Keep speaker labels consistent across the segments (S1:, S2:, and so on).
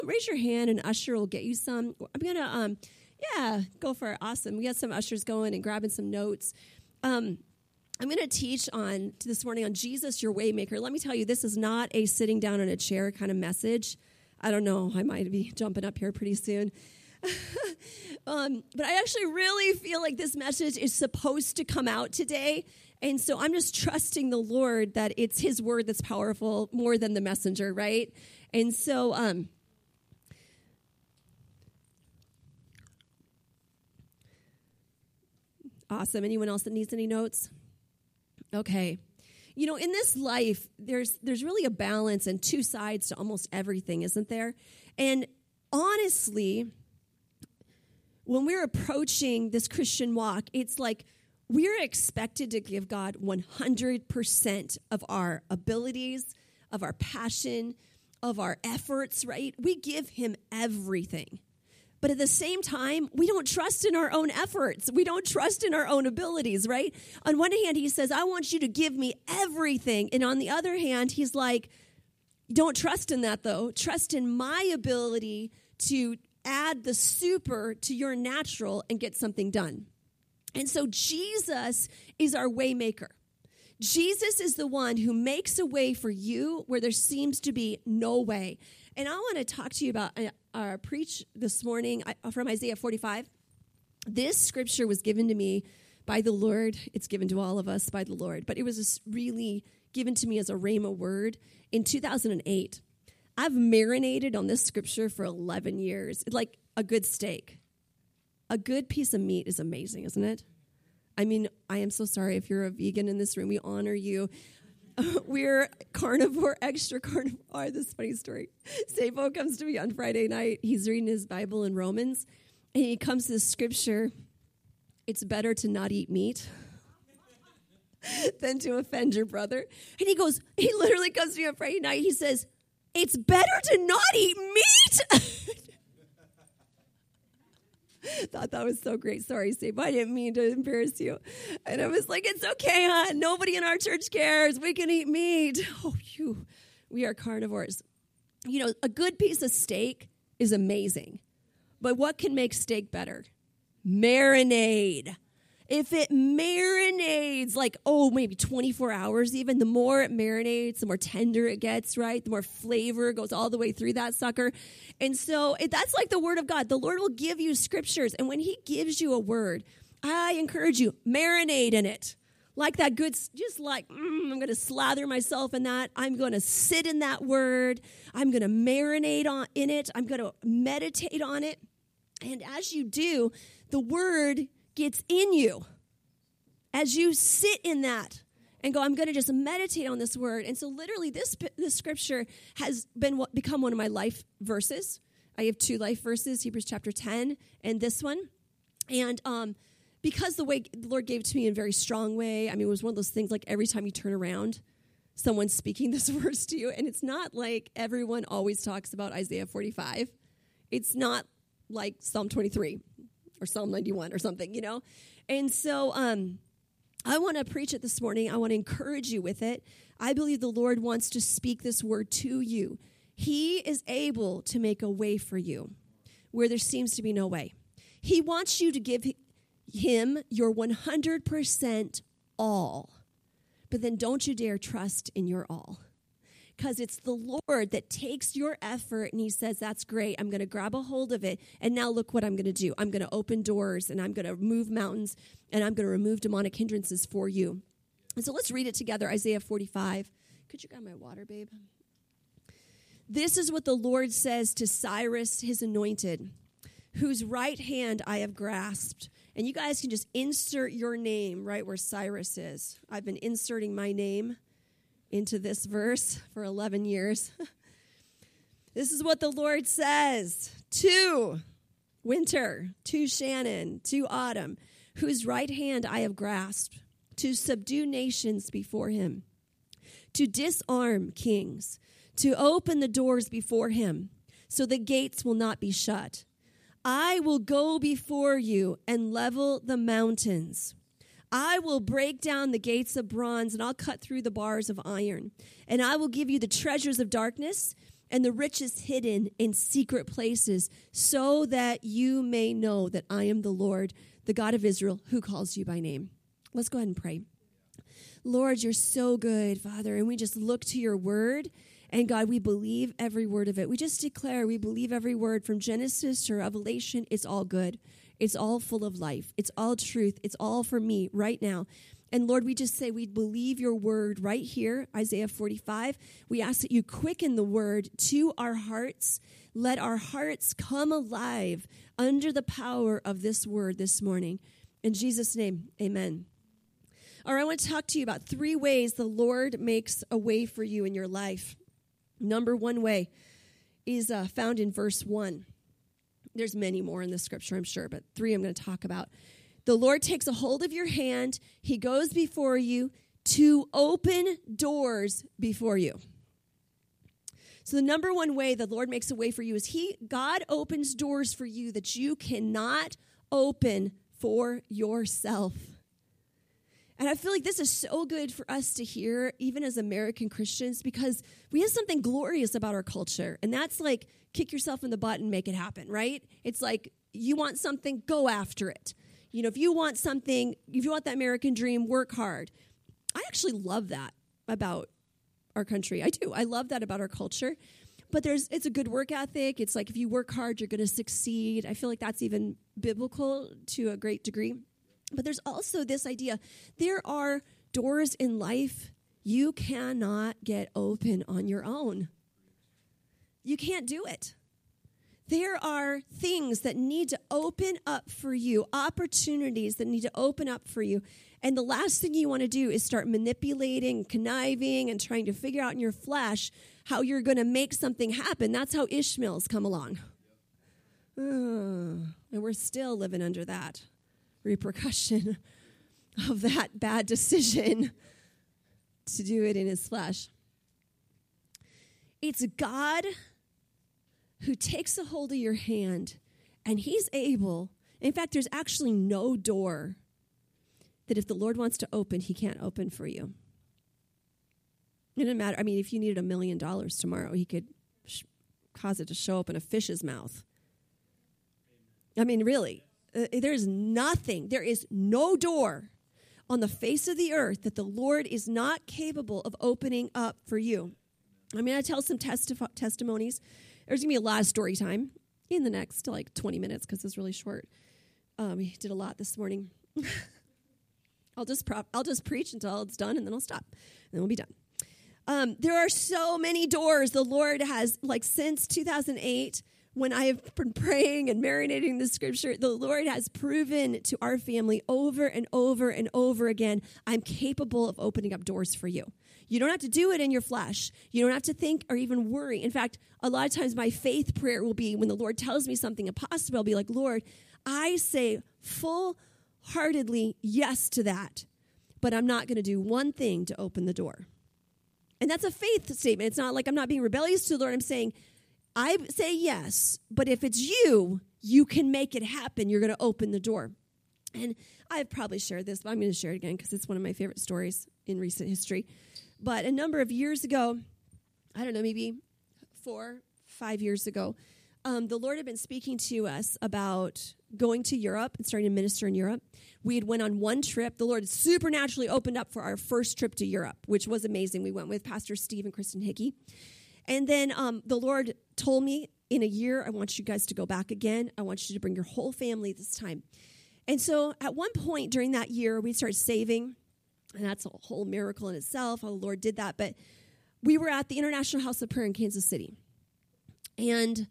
S1: raise your hand and usher will get you some. I'm going to, go for it. Awesome. We got some ushers going and grabbing some notes. I'm going to teach on this morning on Jesus, your Waymaker. Let me tell you, this is not a sitting down in a chair kind of message. I don't know. I might be jumping up here pretty soon. But I actually really feel like this message is supposed to come out today. And so I'm just trusting the Lord that it's his word that's powerful more than the messenger, right? And so awesome. Anyone else that needs any notes? Okay. You know, in this life, there's really a balance and two sides to almost everything, isn't there? And honestly, when we're approaching this Christian walk, it's like we're expected to give God 100% of our abilities, of our passion, of our efforts, right? We give him everything. But at the same time, we don't trust in our own efforts. We don't trust in our own abilities, right? On one hand, he says, I want you to give me everything. And on the other hand, he's like, don't trust in that, though. Trust in my ability to add the super to your natural and get something done. And so Jesus is our way maker. Jesus is the one who makes a way for you where there seems to be no way. And I want to talk to you about our preach this morning from Isaiah 45. This scripture was given to me by the Lord. It's given to all of us by the Lord. But it was just really given to me as a rhema word in 2008. I've marinated on this scripture for 11 years. It's like a good steak. A good piece of meat is amazing, isn't it? I mean, I am so sorry if you're a vegan in this room. We honor you. We're carnivore, extra carnivore. Oh, this is a funny story. Sabo comes to me on Friday night. He's reading his Bible in Romans, and he comes to the scripture, it's better to not eat meat than to offend your brother. And he literally comes to me on Friday night. He says, it's better to not eat meat. Thought that was so great. Sorry, Sabo. I didn't mean to embarrass you. And I was like, it's okay, hon. Nobody in our church cares. We can eat meat. Oh, we are carnivores. You know, a good piece of steak is amazing. But what can make steak better? Marinade. If it marinades like, maybe 24 hours even, the more it marinates, the more tender it gets, right? The more flavor goes all the way through that sucker. And so that's like the word of God. The Lord will give you scriptures. And when he gives you a word, I encourage you, marinate in it. Like that good, just like, I'm going to slather myself in that. I'm going to sit in that word. I'm going to marinate in it. I'm going to meditate on it. And as you do, the word gets in you as you sit in that and go, I'm going to just meditate on this word. And so literally this scripture has become one of my life verses. I have two life verses, Hebrews chapter 10 and this one. And because the way the Lord gave it to me in a very strong way, I mean, it was one of those things like every time you turn around, someone's speaking this verse to you. And it's not like everyone always talks about Isaiah 45. It's not like Psalm 23. Or Psalm 91 or something, you know? And so I want to preach it this morning. I want to encourage you with it. I believe the Lord wants to speak this word to you. He is able to make a way for you where there seems to be no way. He wants you to give him your 100% all. But then don't you dare trust in your all. Because it's the Lord that takes your effort and he says, that's great. I'm going to grab a hold of it. And now look what I'm going to do. I'm going to open doors and I'm going to move mountains and I'm going to remove demonic hindrances for you. And so let's read it together. Isaiah 45. Could you grab my water, babe? This is what the Lord says to Cyrus, his anointed, whose right hand I have grasped. And you guys can just insert your name right where Cyrus is. I've been inserting my name into this verse for 11 years. This is what the Lord says to winter, to Shannon, to autumn, whose right hand I have grasped, to subdue nations before him, to disarm kings, to open the doors before him, so the gates will not be shut. I will go before you and level the mountains. I will break down the gates of bronze, and I'll cut through the bars of iron. And I will give you the treasures of darkness and the riches hidden in secret places, so that you may know that I am the Lord, the God of Israel, who calls you by name. Let's go ahead and pray. Lord, you're so good, Father, and we just look to your word, and God, we believe every word of it. We just declare we believe every word from Genesis to Revelation. It's all good. It's all full of life. It's all truth. It's all for me right now. And Lord, we just say we believe your word right here, Isaiah 45. We ask that you quicken the word to our hearts. Let our hearts come alive under the power of this word this morning. In Jesus' name, amen. All right, I want to talk to you about 3 ways the Lord makes a way for you in your life. Number 1 way is found in verse 1. There's many more in the scripture, I'm sure, but 3 I'm going to talk about. The Lord takes a hold of your hand. He goes before you to open doors before you. So the number 1 way the Lord makes a way for you is God opens doors for you that you cannot open for yourself. And I feel like this is so good for us to hear, even as American Christians, because we have something glorious about our culture. And that's like, kick yourself in the butt and make it happen, right? It's like, you want something, go after it. You know, if you want something, if you want that American dream, work hard. I actually love that about our country. I do. I love that about our culture. But it's a good work ethic. It's like, if you work hard, you're going to succeed. I feel like that's even biblical to a great degree. But there's also this idea, there are doors in life you cannot get open on your own. You can't do it. There are things that need to open up for you, opportunities that need to open up for you. And the last thing you want to do is start manipulating, conniving, and trying to figure out in your flesh how you're going to make something happen. That's how Ishmael's come along. And we're still living under that repercussion of that bad decision to do it in his flesh. It's God who takes a hold of your hand, and he's able, in fact, there's actually no door that if the Lord wants to open, he can't open for you. It doesn't matter. I mean, if you needed $1 million tomorrow, he could cause it to show up in a fish's mouth. I mean, really, there is no door on the face of the earth that the Lord is not capable of opening up for you. I'm going to tell some testimonies. There's going to be a lot of story time in the next 20 minutes because it's really short. We did a lot this morning. I'll just preach until it's done, and then I'll stop, and then we'll be done. There are so many doors the Lord has, since 2008, when I have been praying and marinating the scripture, the Lord has proven to our family over and over and over again, I'm capable of opening up doors for you. You don't have to do it in your flesh. You don't have to think or even worry. In fact, a lot of times my faith prayer will be when the Lord tells me something impossible, I'll be like, Lord, I say full-heartedly yes to that, but I'm not going to do one thing to open the door. And that's a faith statement. It's not like I'm not being rebellious to the Lord. I'm saying, I say yes, but if it's you can make it happen. You're going to open the door. And I've probably shared this, but I'm going to share it again because it's one of my favorite stories in recent history. But a number of years ago, I don't know, maybe 4-5 years ago, the Lord had been speaking to us about going to Europe and starting to minister in Europe. We had went on one trip. The Lord supernaturally opened up for our first trip to Europe, which was amazing. We went with Pastor Steve and Kristen Hickey. And then the Lord told me, in a year, I want you guys to go back again. I want you to bring your whole family this time. And so at one point during that year, we started saving, and that's a whole miracle in itself, how the Lord did that. But we were at the International House of Prayer in Kansas City. And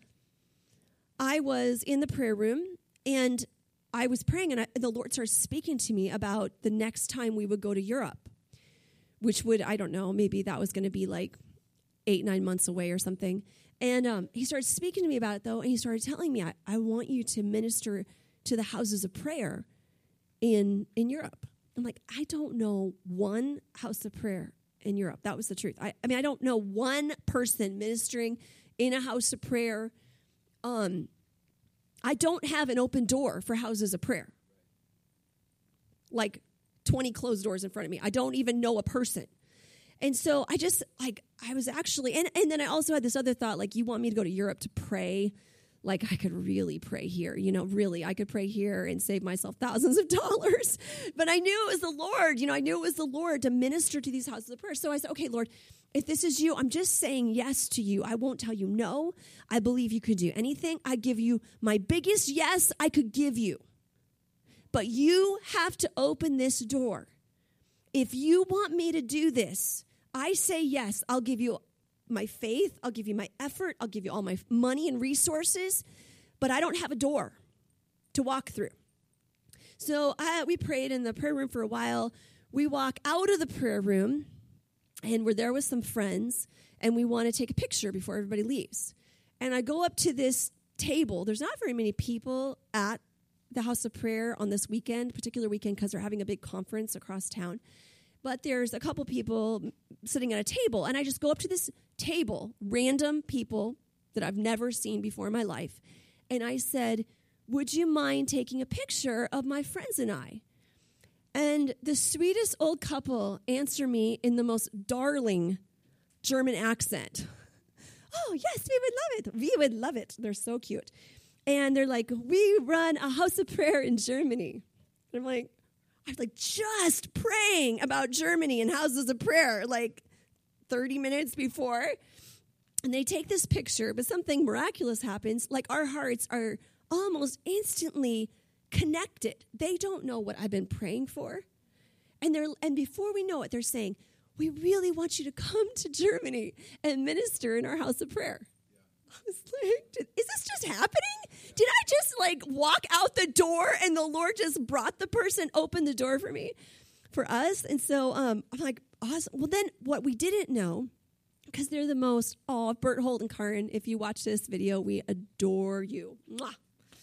S1: I was in the prayer room, and I was praying, and the Lord started speaking to me about the next time we would go to Europe, which would, I don't know, maybe that was going to be 8-9 months away or something. And he started speaking to me about it, though, and he started telling me, I want you to minister to the houses of prayer in Europe. I'm like, I don't know one house of prayer in Europe. That was the truth. I mean, I don't know one person ministering in a house of prayer. I don't have an open door for houses of prayer. 20 closed doors in front of me. I don't even know a person. And so I was actually, and then I also had this other thought, like, you want me to go to Europe to pray? Like, I could really pray here, really, I could pray here and save myself thousands of dollars. But I knew it was the Lord, I knew it was the Lord to minister to these houses of prayer. So I said, okay, Lord, if this is you, I'm just saying yes to you. I won't tell you no. I believe you could do anything. I give you my biggest yes I could give you. But you have to open this door. If you want me to do this, I say yes. I'll give you my faith. I'll give you my effort. I'll give you all my money and resources. But I don't have a door to walk through. So we prayed in the prayer room for a while. We walk out of the prayer room, and we're there with some friends, and we want to take a picture before everybody leaves. And I go up to this table. There's not very many people at the House of Prayer on this particular weekend, because they're having a big conference across town. But there's a couple people sitting at a table, and I just go up to this table, random people that I've never seen before in my life, and I said, would you mind taking a picture of my friends and I? And the sweetest old couple answer me in the most darling German accent. Oh, yes, we would love it. We would love it. They're so cute. And they're like, we run a house of prayer in Germany. And I'm like just praying about Germany and houses of prayer, like 30 minutes before. And they take this picture, but something miraculous happens. Like, our hearts are almost instantly connected. They don't know what I've been praying for. And before we know it, they're saying, we really want you to come to Germany and minister in our house of prayer. I was like, is this just happening? Did I just walk out the door and the Lord just brought the person, opened the door for us? And so I'm like, awesome. Well, then what we didn't know, because they're the most, Bert, Holt, and Karen, if you watch this video, we adore you. Mwah.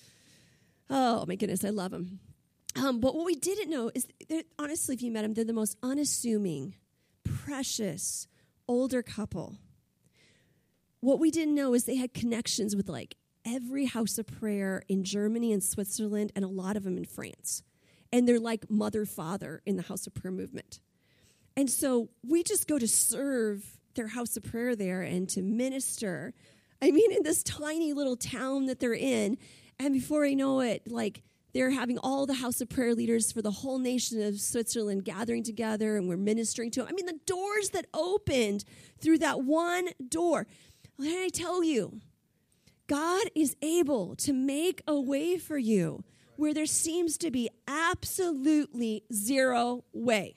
S1: Oh, my goodness, I love them. But what we didn't know is, honestly, if you met them, they're the most unassuming, precious, older couple. What we didn't know is they had connections with every house of prayer in Germany and Switzerland, and a lot of them in France. And they're like mother, father in the house of prayer movement. And so we just go to serve their house of prayer there and to minister. I mean, in this tiny little town that they're in. And before I know it, they're having all the house of prayer leaders for the whole nation of Switzerland gathering together, and we're ministering to them. I mean, the doors that opened through that one door. Let I tell you, God is able to make a way for you where there seems to be absolutely zero way.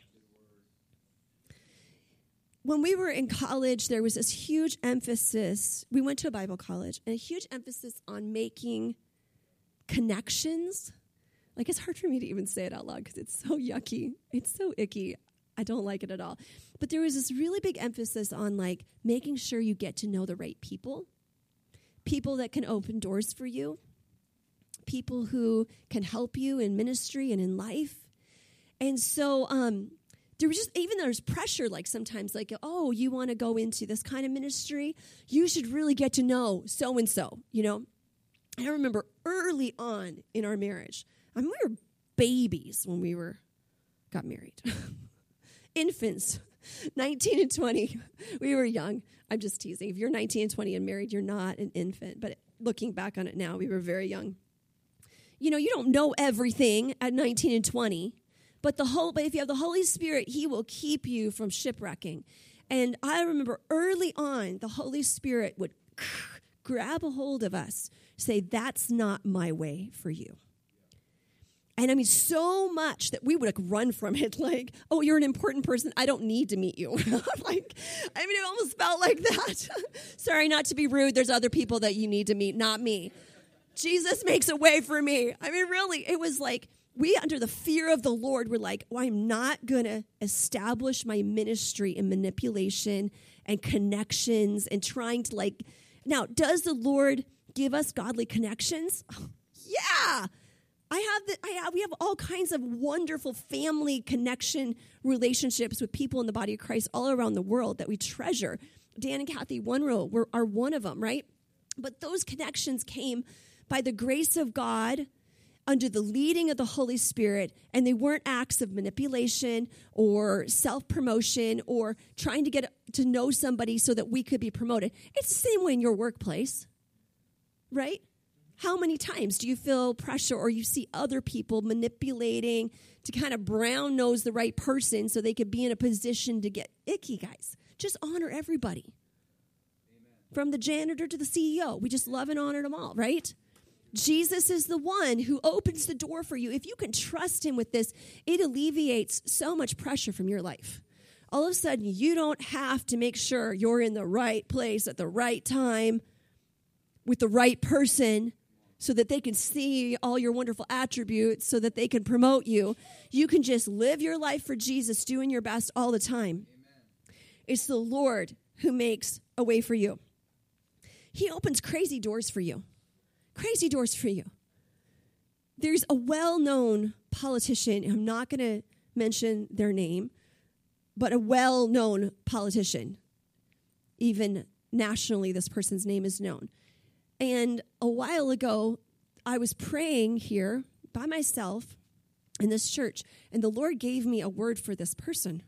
S1: When we were in college, there was this huge emphasis. We went to a Bible college, and a huge emphasis on making connections. It's hard for me to even say it out loud because it's so yucky. It's so icky. I don't like it at all. But there was this really big emphasis on making sure you get to know the right people that can open doors for you, people who can help you in ministry and in life. And so there was there's pressure, sometimes oh, you want to go into this kind of ministry, you should really get to know so-and-so, I remember early on in our marriage, we were babies when we got married. Infants, 19 and 20. We were young. I'm just teasing. If you're 19 and 20 and married, you're not an infant. But looking back on it now, we were very young. You don't know everything at 19 and 20. But if you have the Holy Spirit, He will keep you from shipwrecking. And I remember early on, the Holy Spirit would grab a hold of us, say, that's not my way for you. And I mean, so much that we would run from it, oh, you're an important person. I don't need to meet you. It almost felt like that. Sorry, not to be rude. There's other people that you need to meet, not me. Jesus makes a way for me. Really, it was we, under the fear of the Lord, were I'm not going to establish my ministry in manipulation and connections and trying to Now, does the Lord give us godly connections? Yeah. We have all kinds of wonderful family connection relationships with people in the body of Christ all around the world that we treasure. Dan and Kathy Wunrow are one of them, right? But those connections came by the grace of God under the leading of the Holy Spirit, and they weren't acts of manipulation or self-promotion or trying to get to know somebody so that we could be promoted. It's the same way in your workplace, right? How many times do you feel pressure or you see other people manipulating to kind of brown nose the right person so they could be in a position to get icky, guys? Just honor everybody. Amen. From the janitor to the CEO. We just love and honor them all, right? Jesus is the one who opens the door for you. If you can trust him with this, it alleviates so much pressure from your life. All of a sudden, you don't have to make sure you're in the right place at the right time with the right person so that they can see all your wonderful attributes, so that they can promote you. You can just live your life for Jesus, doing your best all the time. Amen. It's the Lord who makes a way for you. He opens crazy doors for you. Crazy doors for you. There's a well-known politician, I'm not going to mention their name, but a well-known politician. Even nationally, this person's name is known. And a while ago, I was praying here by myself in this church, and the Lord gave me a word for this person.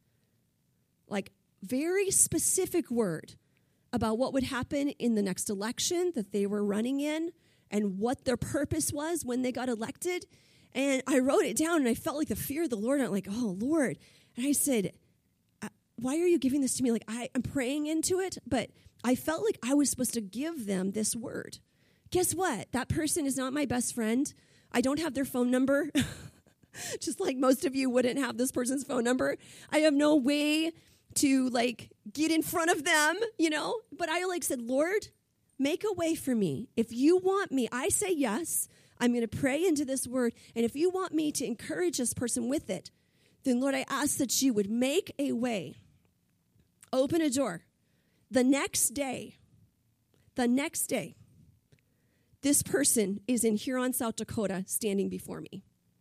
S1: Like, very specific word about what would happen in the next election that they were running in and what their purpose was when they got elected. And I wrote it down, and I felt like the fear of the Lord. I'm like, oh, Lord. And I said, why are you giving this to me? Like, I'm praying into it, but I felt like I was supposed to give them this word. Guess what? That person is not my best friend. I don't have their phone number, just like most of you wouldn't have this person's phone number. I have no way to, like, get in front of them, you know? But I, said, Lord, make a way for me. If you want me, I say yes. I'm going to pray into this word. And if you want me to encourage this person with it, then, Lord, I ask that you would make a way, open a door. The next day, this person is in Huron, South Dakota, standing before me.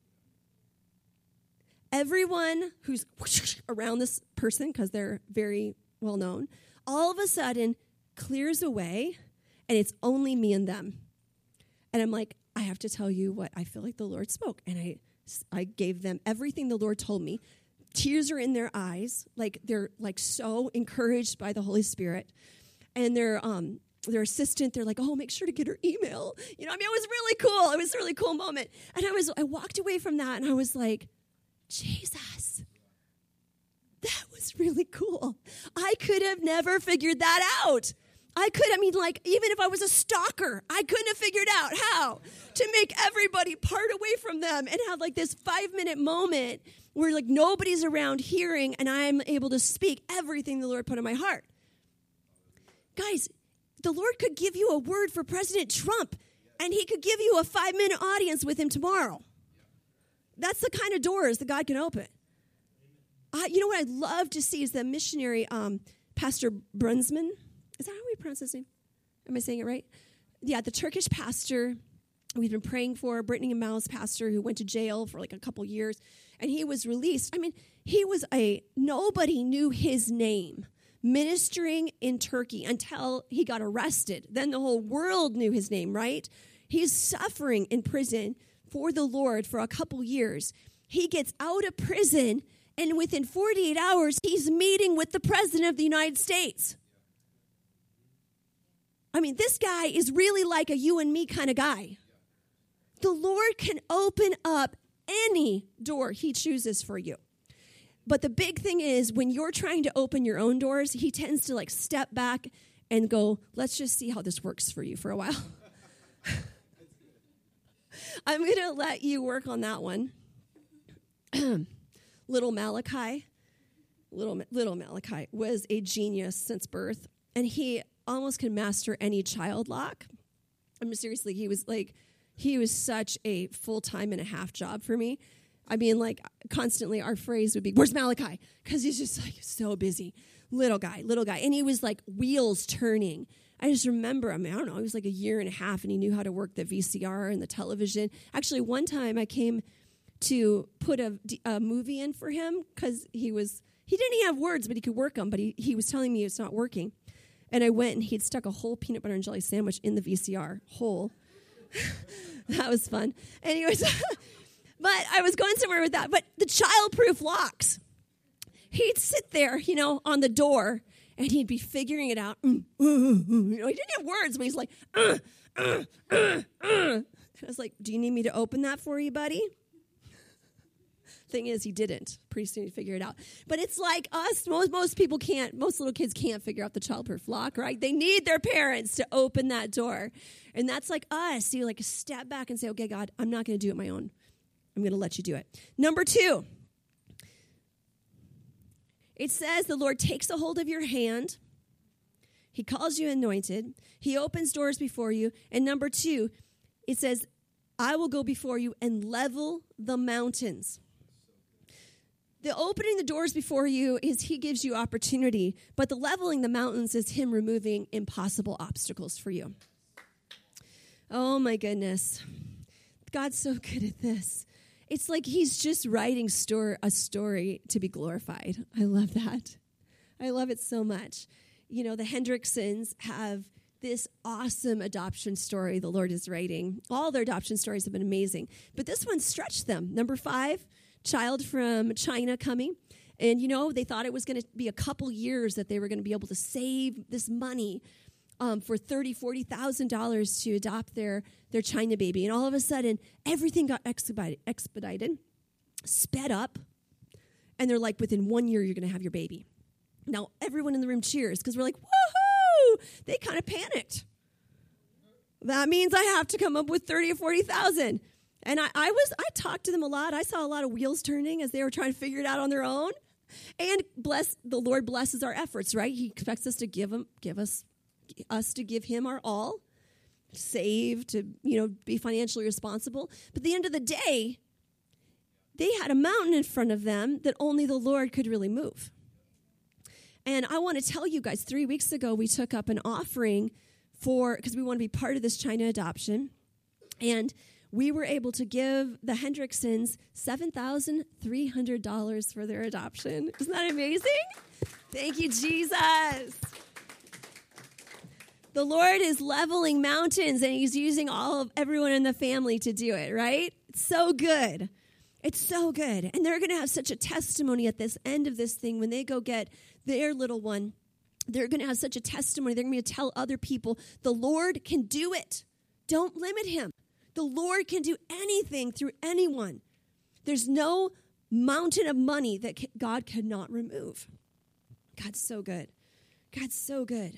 S1: Everyone who's around this person, because they're very well known, all of a sudden clears away, and it's only me and them. And I'm like, I have to tell you what I feel like the Lord spoke. And I gave them everything the Lord told me. Tears are in their eyes, like they're like so encouraged by the Holy Spirit. And their assistant, they're like, oh, make sure to get her email. You know, I mean, it was really cool. It was a really cool moment. And I walked away from that, and I was like, Jesus, that was really cool. I could have never figured that out. Even if I was a stalker, I couldn't have figured out how to make everybody part away from them and have like this 5-minute moment where like nobody's around hearing and I'm able to speak everything the Lord put in my heart. Guys, the Lord could give you a word for President Trump, and he could give you a 5-minute audience with him tomorrow. That's the kind of doors that God can open. You know what I'd love to see is the missionary, Pastor Brunsman. Is that how we pronounce his name? Am I saying it right? Yeah, the Turkish pastor we've been praying for, Brittany and Mal's pastor, who went to jail for like a couple years, and he was released. I mean, nobody knew his name, ministering in Turkey until he got arrested. Then the whole world knew his name, right? He's suffering in prison for the Lord for a couple years. He gets out of prison, and within 48 hours, he's meeting with the President of the United States. I mean, this guy is really like a you and me kind of guy. The Lord can open up any door he chooses for you. But the big thing is, when you're trying to open your own doors, he tends to like step back and go, let's just see how this works for you for a while. I'm going to let you work on that one. Little Malachi was a genius since birth, and he almost can master any child lock. I mean, seriously, he was such a full-time and a half job for me. I mean, like, constantly our phrase would be, where's Malachi? Because he's just, like, so busy. Little guy. And he was, like, wheels turning. I just remember, I don't know, he was, like, 1.5 years, and he knew how to work the VCR and the television. Actually, one time I came to put a movie in for him because he didn't even have words, but he could work them, but he was telling me it's not working. And I went, and he'd stuck a whole peanut butter and jelly sandwich in the VCR, whole. That was fun. Anyways, but I was going somewhere with that. But the childproof locks. He'd sit there, on the door, and he'd be figuring it out. He didn't have words, but he's like, I was like, do you need me to open that for you, buddy? Thing is, he didn't. Pretty soon he'd figure it out. But it's like us. Most people can't, most little kids can't figure out the childproof lock, right? They need their parents to open that door. And that's like us. You step back and say, okay, God, I'm not going to do it my own. I'm going to let you do it. Number 2. It says the Lord takes a hold of your hand. He calls you anointed. He opens doors before you. And number 2, it says, I will go before you and level the mountains. The opening the doors before you is he gives you opportunity, but the leveling the mountains is him removing impossible obstacles for you. Oh my goodness. God's so good at this. It's like he's just writing a story to be glorified. I love that. I love it so much. The Hendricksons have this awesome adoption story the Lord is writing. All their adoption stories have been amazing, but this one stretched them. Number 5, child from China coming. And, they thought it was going to be a couple years that they were going to be able to save this money for $30,000, $40,000 to adopt their China baby. And all of a sudden, everything got expedited, sped up, and they're like, within 1 year, you're going to have your baby. Now, everyone in the room cheers because we're like, woohoo! They kind of panicked. That means I have to come up with 30 or 40,000. And I talked to them a lot. I saw a lot of wheels turning as they were trying to figure it out on their own. And the Lord blesses our efforts, right? He expects us to give him our all, save, to be financially responsible. But at the end of the day, they had a mountain in front of them that only the Lord could really move. And I want to tell you guys, 3 weeks ago we took up an offering because we want to be part of this China adoption, and we were able to give the Hendricksons $7,300 for their adoption. Isn't that amazing? Thank you, Jesus. The Lord is leveling mountains, and he's using everyone in the family to do it, right? It's so good. It's so good. And they're going to have such a testimony at this end of this thing when they go get their little one. They're going to have such a testimony. They're going to tell other people, the Lord can do it. Don't limit him. The Lord can do anything through anyone. There's no mountain of money that God cannot remove. God's so good. God's so good.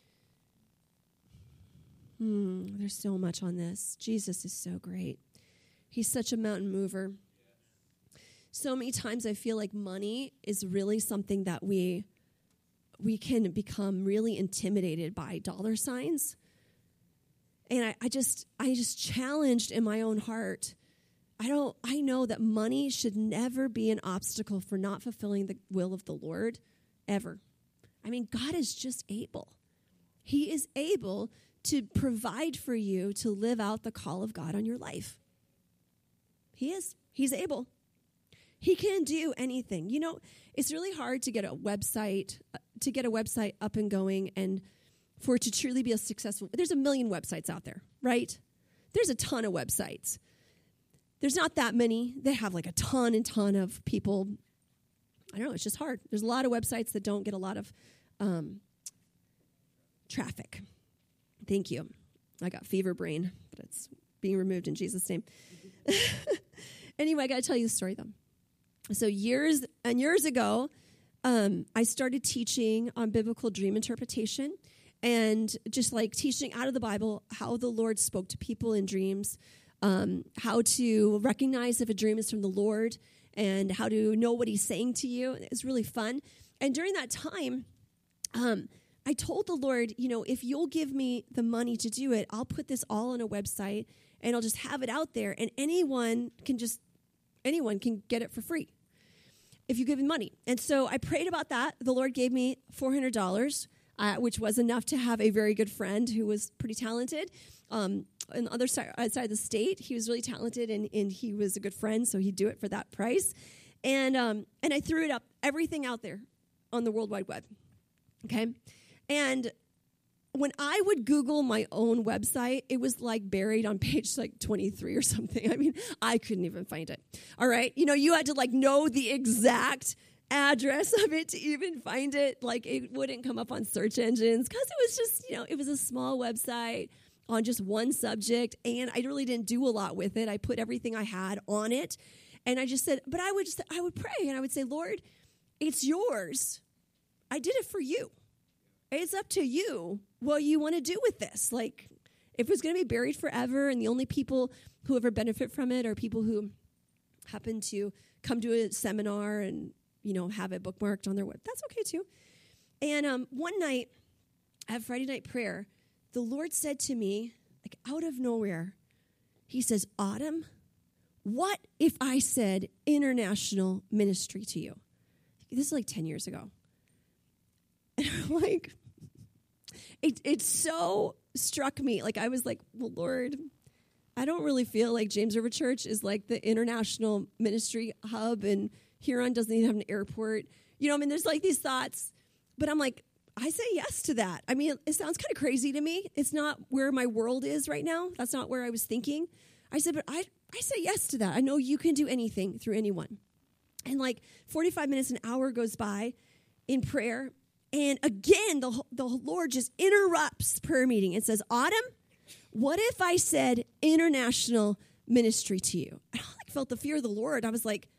S1: There's so much on this. Jesus is so great. He's such a mountain mover. So many times I feel like money is really something that we can become really intimidated by dollar signs. And I just challenged in my own heart. I know that money should never be an obstacle for not fulfilling the will of the Lord, ever. I mean, God is just able. He is able to provide for you to live out the call of God on your life. He is. He's able. He can do anything. It's really hard to get a website up and going and for it to truly be a successful. There's a million websites out there, right? There's a ton of websites. There's not that many. They have like a ton of people. I don't know. It's just hard. There's a lot of websites that don't get a lot of traffic. Thank you. I got fever brain, but it's being removed in Jesus' name. Anyway, I got to tell you the story, though. So years ago, I started teaching on biblical dream interpretation and just like teaching out of the Bible how the Lord spoke to people in dreams, how to recognize if a dream is from the Lord, and how to know what he's saying to you. It's really fun. And during that time, I told the Lord, if you'll give me the money to do it, I'll put this all on a website and I'll just have it out there, and anyone can get it for free if you give me money. And so I prayed about that. The Lord gave me $400, which was enough to have a very good friend who was pretty talented. On the other side of the state, he was really talented, and he was a good friend, so he'd do it for that price. And I threw it up, everything out there on the World Wide Web. Okay? And when I would Google my own website, it was like buried on page like 23 or something. I mean, I couldn't even find it. All right. You had to like know the exact address of it to even find it. Like it wouldn't come up on search engines because it was just, it was a small website on just one subject. And I really didn't do a lot with it. I put everything I had on it. And I just said, but I would pray and I would say, Lord, it's yours. I did it for you. It's up to you what you want to do with this. Like, if it's going to be buried forever and the only people who ever benefit from it are people who happen to come to a seminar and, have it bookmarked on their web, that's okay too. And one night at Friday night prayer, the Lord said to me, like out of nowhere, he says, Autumn, what if I said international ministry to you? This is like 10 years ago. And I'm like, it so struck me. Like, I was like, well, Lord, I don't really feel like James River Church is like the international ministry hub, and Huron doesn't even have an airport. There's like these thoughts. But I'm like, I say yes to that. I mean, it sounds kind of crazy to me. It's not where my world is right now. That's not where I was thinking. I said, but I say yes to that. I know you can do anything through anyone. And like 45 minutes, an hour goes by in prayer. And again, the Lord just interrupts prayer meeting and says, Autumn, what if I said international ministry to you? And I felt the fear of the Lord. I was like,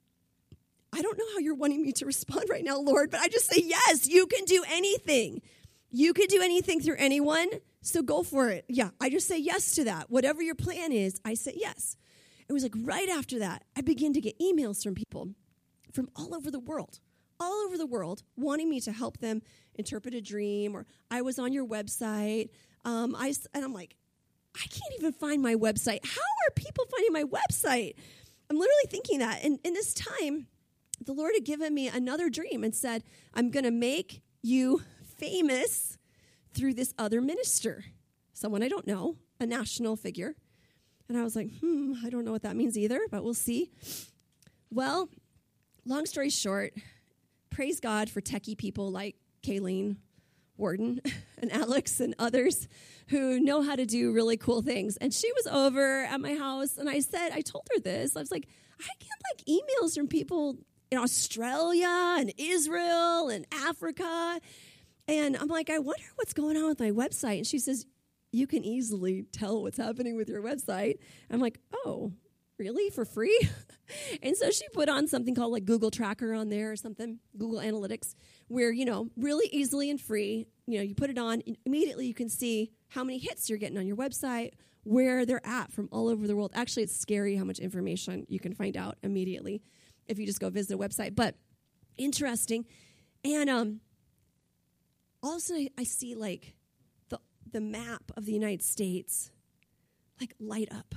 S1: I don't know how you're wanting me to respond right now, Lord, but I just say, yes, you can do anything. You can do anything through anyone, so go for it. Yeah, I just say yes to that. Whatever your plan is, I say yes. It was like right after that, I began to get emails from people from all over the world, wanting me to help them interpret a dream, or I was on your website. And I'm like, I can't even find my website. How are people finding my website? I'm literally thinking that. And in this time, the Lord had given me another dream and said, I'm going to make you famous through this other minister, someone I don't know, a national figure. And I was like, I don't know what that means either, but we'll see. Well, long story short, praise God for techie people like Kayleen Warden and Alex and others who know how to do really cool things. And she was over at my house, and I told her this. I was like, I get like emails from people in Australia and Israel and Africa. And I'm like, I wonder what's going on with my website. And she says, you can easily tell what's happening with your website. I'm like, oh, really? For free? And so she put on something called like Google Tracker on there or something, Google Analytics, where, really easily and free, you put it on, and immediately you can see how many hits you're getting on your website, where they're at from all over the world. Actually, it's scary how much information you can find out immediately if you just go visit a website. But interesting. And all of a sudden I see like the map of the United States like light up.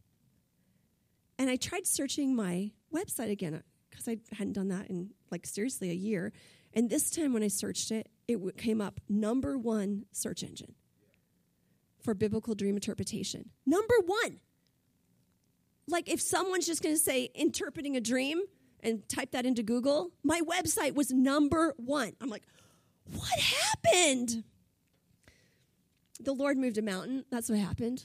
S1: And I tried searching my website again because I hadn't done that in like seriously a year. And this time when I searched it, it came up number 1 search engine for biblical dream interpretation. Number 1. Like if someone's just going to say interpreting a dream and type that into Google, my website was number 1. I'm like, what happened? The Lord moved a mountain. That's what happened.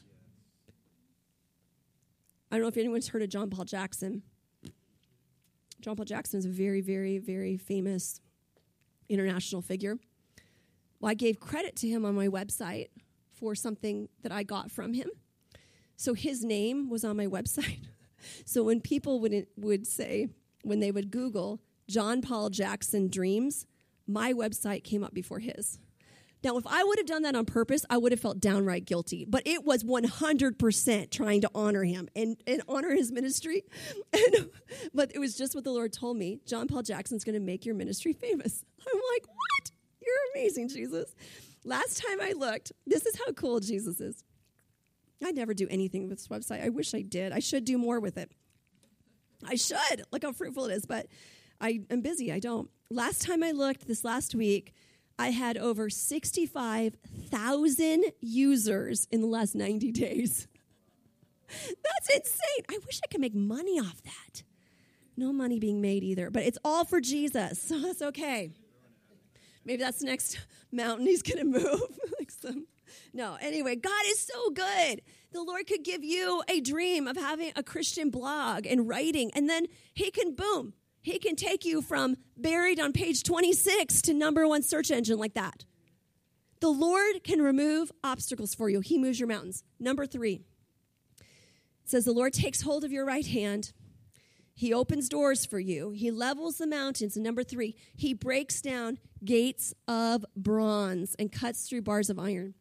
S1: I don't know if anyone's heard of John Paul Jackson. John Paul Jackson is a very, very, very famous international figure. Well, I gave credit to him on my website for something that I got from him. So his name was on my website. So when people would say, when they would Google John Paul Jackson dreams, my website came up before his. Now, if I would have done that on purpose, I would have felt downright guilty. But it was 100% trying to honor him and honor his ministry. But it was just what the Lord told me. John Paul Jackson's going to make your ministry famous. I'm like, what? You're amazing, Jesus. Last time I looked, this is how cool Jesus is. I never do anything with this website. I wish I did. I should do more with it. I should. Look how fruitful it is. But I am busy. I don't. Last time I looked, this last week, I had over 65,000 users in the last 90 days. That's insane. I wish I could make money off that. No money being made either, but it's all for Jesus, so that's okay. Maybe that's the next mountain he's going to move. No, anyway, God is so good. The Lord could give you a dream of having a Christian blog and writing, and then he can take you from buried on page 26 to #1 search engine like that. The Lord can remove obstacles for you. He moves your mountains. Number 3, it says the Lord takes hold of your right hand. He opens doors for you. He levels the mountains. And number 3, he breaks down gates of bronze and cuts through bars of iron.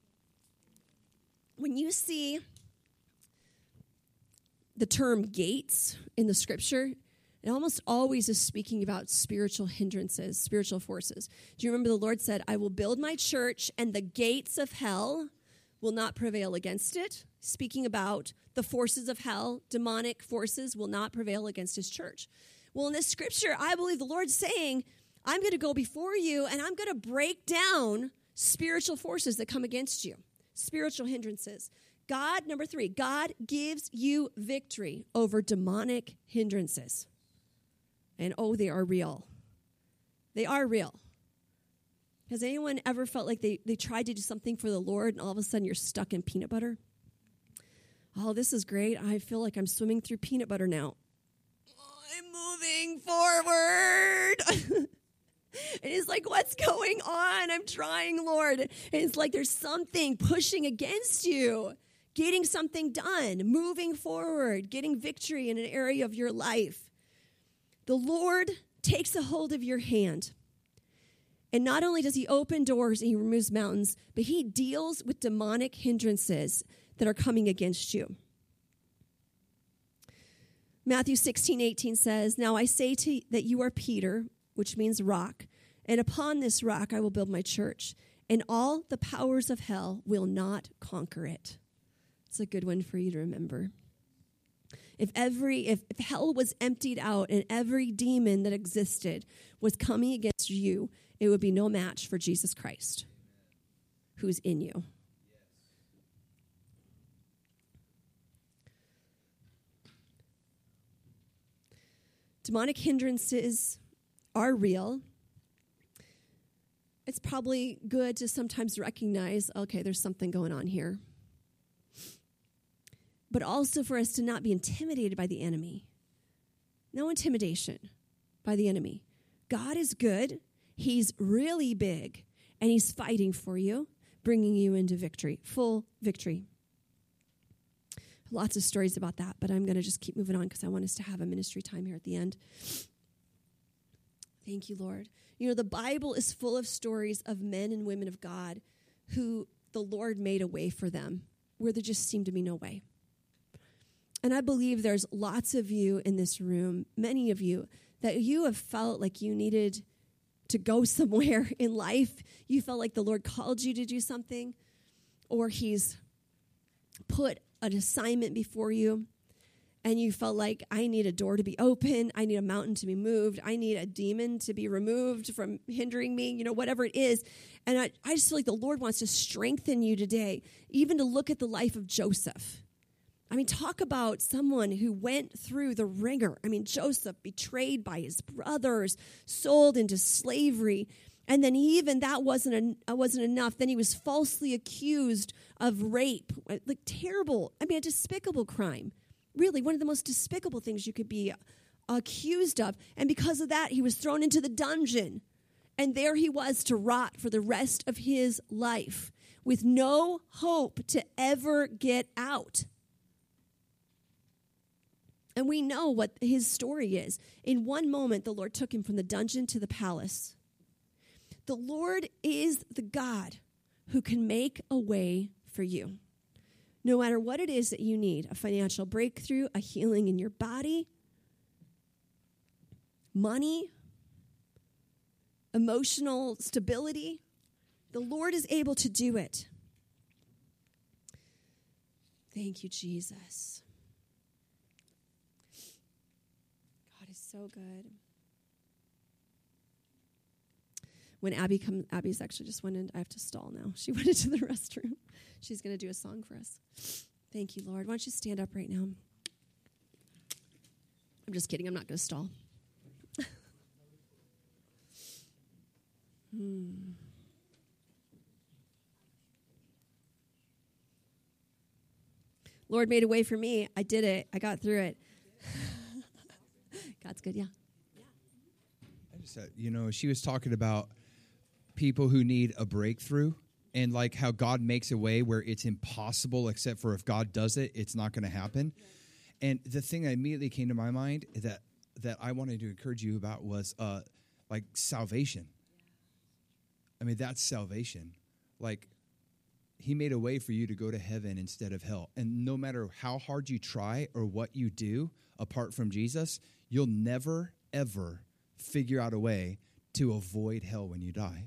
S1: When you see the term gates in the scripture, it almost always is speaking about spiritual hindrances, spiritual forces. Do you remember the Lord said, I will build my church and the gates of hell will not prevail against it? Speaking about the forces of hell, demonic forces will not prevail against his church. Well, in this scripture, I believe the Lord's saying, I'm going to go before you and I'm going to break down spiritual forces that come against you, spiritual hindrances. God, number 3, God gives you victory over demonic hindrances. And they are real. They are real. Has anyone ever felt like they tried to do something for the Lord and all of a sudden you're stuck in peanut butter? Oh, this is great. I feel like I'm swimming through peanut butter now. I'm moving forward. And it's like, what's going on? I'm trying, Lord. And it's like there's something pushing against you, getting something done, moving forward, getting victory in an area of your life. The Lord takes a hold of your hand. And not only does he open doors and he removes mountains, but he deals with demonic hindrances that are coming against you. Matthew 16:18 says, Now I say that you are Peter, which means rock, and upon this rock I will build my church, and all the powers of hell will not conquer it. It's a good one for you to remember. If hell was emptied out and every demon that existed was coming against you, it would be no match for Jesus Christ, who's in you. Demonic hindrances are real. It's probably good to sometimes recognize, okay, there's something going on here. But also for us to not be intimidated by the enemy. No intimidation by the enemy. God is good. He's really big. And he's fighting for you, bringing you into victory, full victory. Lots of stories about that, but I'm going to just keep moving on because I want us to have a ministry time here at the end. Thank you, Lord. You know, the Bible is full of stories of men and women of God who the Lord made a way for them where there just seemed to be no way. And I believe there's lots of you in this room, many of you, that you have felt like you needed to go somewhere in life. You felt like the Lord called you to do something, or he's put an assignment before you, and you felt like, I need a door to be open, I need a mountain to be moved, I need a demon to be removed from hindering me, whatever it is. And I just feel like the Lord wants to strengthen you today, even to look at the life of Joseph. I mean, talk about someone who went through the ringer. I mean, Joseph betrayed by his brothers, sold into slavery, and then even that wasn't enough. Then he was falsely accused of rape, like terrible, a despicable crime. Really, one of the most despicable things you could be accused of. And because of that, he was thrown into the dungeon. And there he was to rot for the rest of his life with no hope to ever get out. And we know what his story is. In one moment, the Lord took him from the dungeon to the palace. The Lord is the God who can make a way for you. No matter what it is that you need, a financial breakthrough, a healing in your body, money, emotional stability, the Lord is able to do it. Thank you, Jesus. God is so good. When Abby's actually just went in, I have to stall now. She went into the restroom. She's going to do a song for us. Thank you, Lord. Why don't you stand up right now? I'm just kidding. I'm not going to stall. Lord made a way for me. I did it. I got through it. God's good, yeah.
S2: I just said, she was talking about people who need a breakthrough and like how God makes a way where it's impossible, except for if God does it, it's not going to happen. Yeah. And the thing that immediately came to my mind that I wanted to encourage you about was like salvation. I mean, that's salvation. Like, he made a way for you to go to heaven instead of hell. And no matter how hard you try or what you do apart from Jesus, you'll never, ever figure out a way to avoid hell when you die.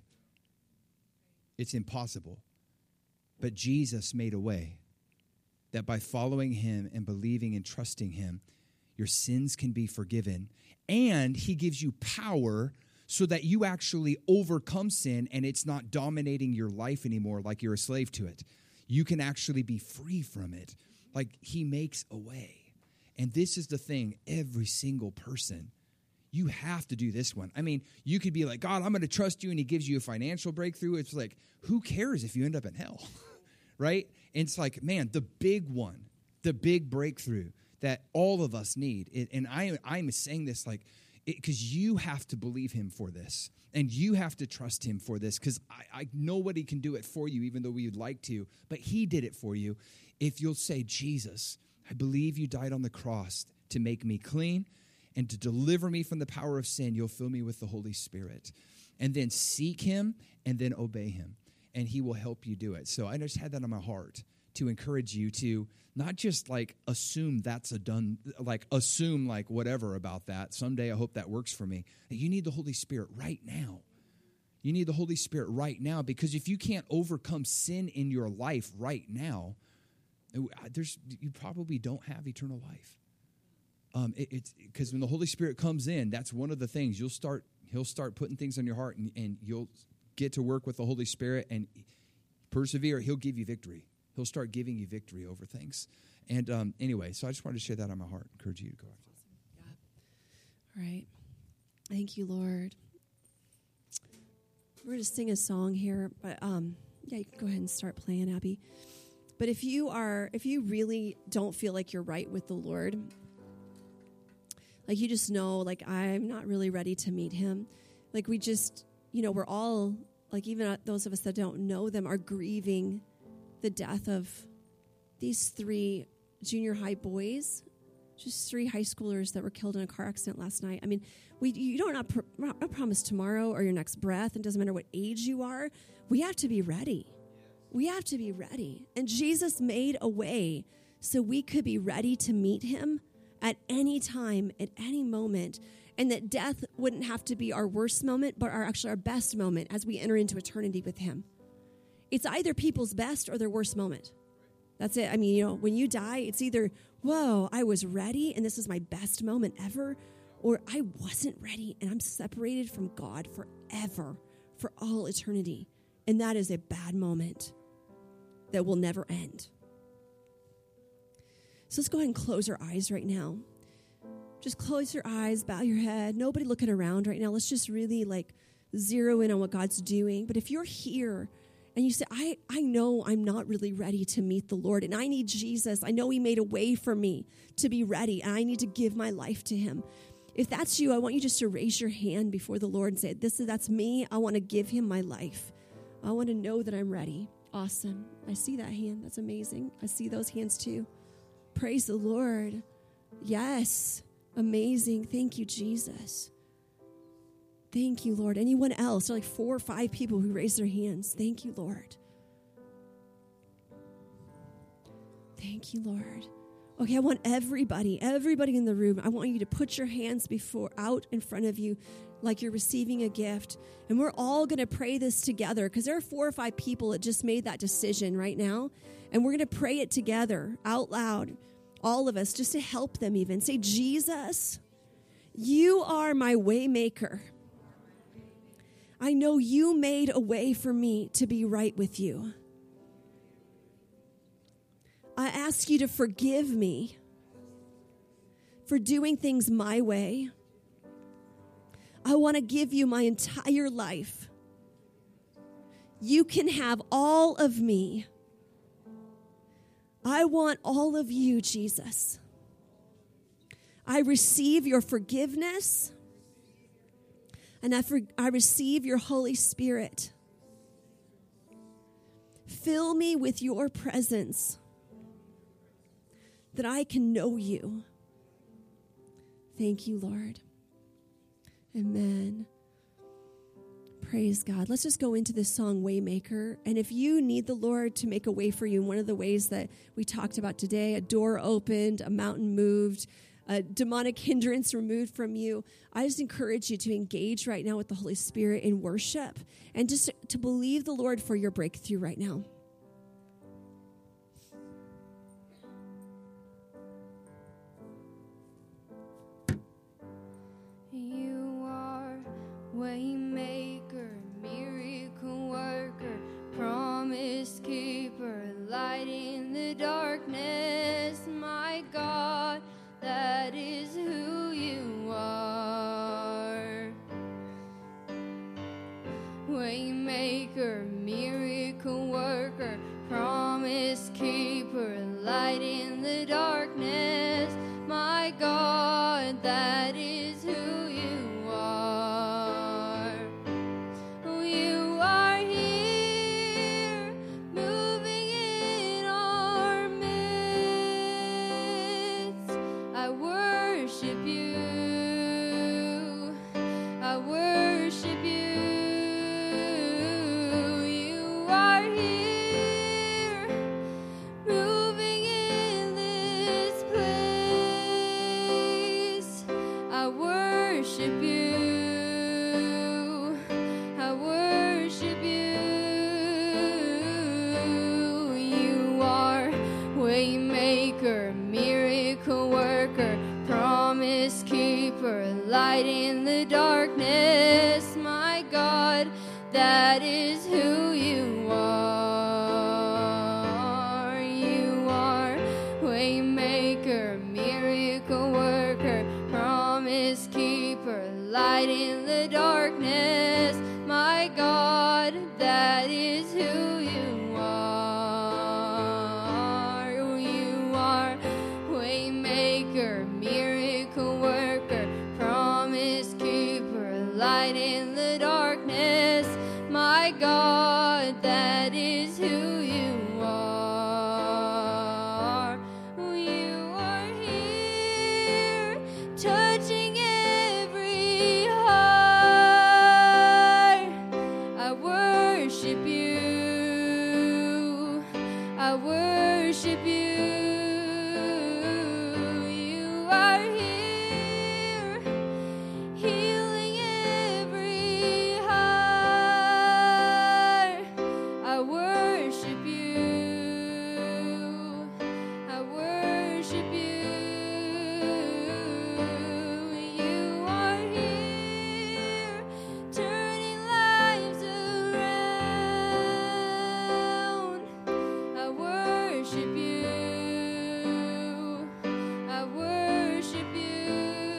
S2: It's impossible. But Jesus made a way that by following him and believing and trusting him, your sins can be forgiven. And he gives you power so that you actually overcome sin and it's not dominating your life anymore like you're a slave to it. You can actually be free from it. Like, he makes a way. And this is the thing, every single person, you have to do this one. I mean, you could be like, God, I'm going to trust you, and he gives you a financial breakthrough. It's like, who cares if you end up in hell, right? And it's like, man, the big one, the big breakthrough that all of us need. And I'm saying this like, because you have to believe him for this, and you have to trust him for this, because nobody can do it for you, even though we would like to, but he did it for you. If you'll say, Jesus, I believe you died on the cross to make me clean and to deliver me from the power of sin, you'll fill me with the Holy Spirit. And then seek him and then obey him, and he will help you do it. So I just had that on my heart to encourage you to not just like assume that's a done, like assume like whatever about that. Someday I hope that works for me. You need the Holy Spirit right now. You need the Holy Spirit right now, because if you can't overcome sin in your life right now, you probably don't have eternal life. It's because when the Holy Spirit comes in, that's one of the things he'll start putting things on your heart, and you'll get to work with the Holy Spirit and persevere. He'll give you victory. He'll start giving you victory over things. And anyway, so I just wanted to share that on my heart. Encourage you to go after that.
S1: Yeah. All right. Thank you, Lord. We're going to sing a song here, but yeah, you can go ahead and start playing, Abby. But if you really don't feel like you're right with the Lord, like you just know, like, I'm not really ready to meet him. Like, we just, we're all, like, even those of us that don't know them are grieving the death of these 3 junior high boys, just 3 high schoolers that were killed in a car accident last night. I mean, you don't not promise tomorrow or your next breath. It doesn't matter what age you are. We have to be ready. We have to be ready. And Jesus made a way so we could be ready to meet him at any time, at any moment, and that death wouldn't have to be our worst moment, but our best moment as we enter into eternity with him. It's either people's best or their worst moment. That's it. I mean, when you die, it's either, whoa, I was ready and this is my best moment ever, or I wasn't ready and I'm separated from God forever, for all eternity. And that is a bad moment that will never end. So let's go ahead and close our eyes right now. Just close your eyes, bow your head. Nobody looking around right now. Let's just really zero in on what God's doing. But if you're here and you say, I know I'm not really ready to meet the Lord, and I need Jesus. I know he made a way for me to be ready, and I need to give my life to him. If that's you, I want you just to raise your hand before the Lord and say, that's me. I want to give him my life. I want to know that I'm ready. Awesome. I see that hand. That's amazing. I see those hands too. Praise the Lord. Yes. Amazing. Thank you, Jesus. Thank you, Lord. Anyone else? There are 4 or 5 people who raised their hands. Thank you, Lord. Thank you, Lord. Okay, I want everybody in the room, I want you to put your hands out in front of you like you're receiving a gift. And we're all going to pray this together, because there are 4 or 5 people that just made that decision right now. And we're going to pray it together out loud, all of us, just to help them even. Say, Jesus, you are my way maker. I know you made a way for me to be right with you. I ask you to forgive me for doing things my way. I want to give you my entire life. You can have all of me. I want all of you, Jesus. I receive your forgiveness, and I receive your Holy Spirit. Fill me with your presence that I can know you. Thank you, Lord. Amen. Praise God. Let's just go into this song, Waymaker. And if you need the Lord to make a way for you in one of the ways that we talked about today, a door opened, a mountain moved, a demonic hindrance removed from you, I just encourage you to engage right now with the Holy Spirit in worship and just to believe the Lord for your breakthrough right now.
S3: You are Waymaker, miracle worker, promise keeper, light in the darkness, my God, that is who you are. Waymaker, miracle worker, promise keeper, light in the darkness, my God, that is who you are. You are here, moving in our midst. I worship you. I worship you. You are here, moving in this place. I worship you. I worship you. You are Waymaker, miracle worker, promise keeper, light in the darkness, my God, that is who you are. You are Waymaker, miracle worker, promise keeper, light in the darkness, my God, that is who you are. You are Waymaker, miracle worker, promise keeper, light in the darkness, my God, that is who you are. You are here, touching every heart. I worship you. I worship you. You are here, healing every heart. I worship you. I worship you. You are here, turning lives around. I worship you. I worship you.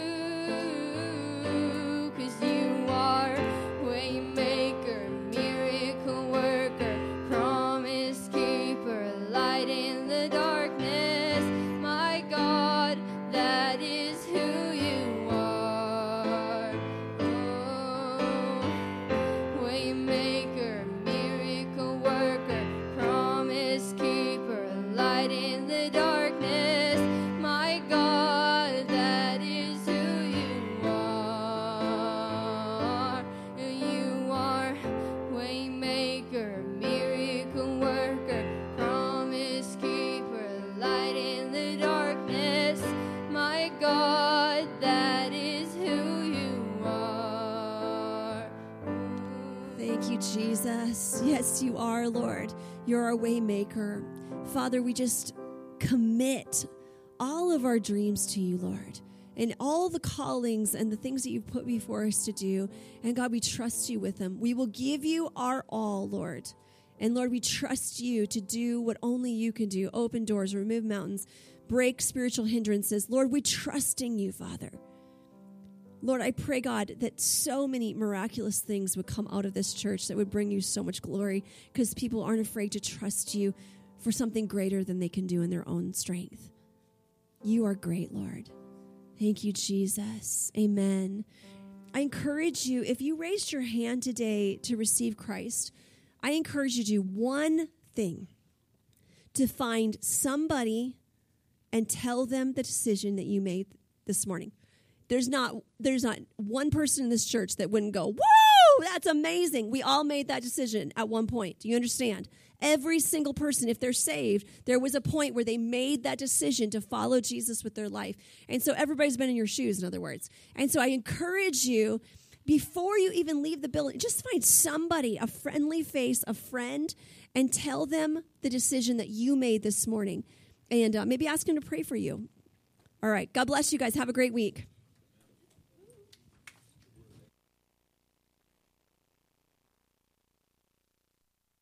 S3: 'Cause you are Waymaker, miracle worker, promise keeper, light in the darkness, my God, that is who you are. Oh, Waymaker, miracle worker, promise keeper, light in the darkness, my God, that is who you are. You are Waymaker, miracle worker, promise keeper, light in the darkness, my God, that is who you are.
S1: Thank you, Jesus. Yes, you are, Lord. You're our way maker. Father, we just commit all of our dreams to you, Lord, and all the callings and the things that you've put before us to do. And God, we trust you with them. We will give you our all, Lord. And Lord, we trust you to do what only you can do. Open doors, remove mountains, break spiritual hindrances. Lord, we trust in you, Father. Lord, I pray, God, that so many miraculous things would come out of this church that would bring you so much glory because people aren't afraid to trust you for something greater than they can do in their own strength. You are great, Lord. Thank you, Jesus. Amen. I encourage you, if you raised your hand today to receive Christ, I encourage you to do one thing, to find somebody and tell them the decision that you made this morning. There's not one person in this church that wouldn't go, woo, that's amazing. We all made that decision at one point. Do you understand? Every single person, if they're saved, there was a point where they made that decision to follow Jesus with their life. And so everybody's been in your shoes, in other words. And so I encourage you, before you even leave the building, just find somebody, a friendly face, a friend, and tell them the decision that you made this morning. And maybe ask them to pray for you. All right. God bless you guys. Have a great week.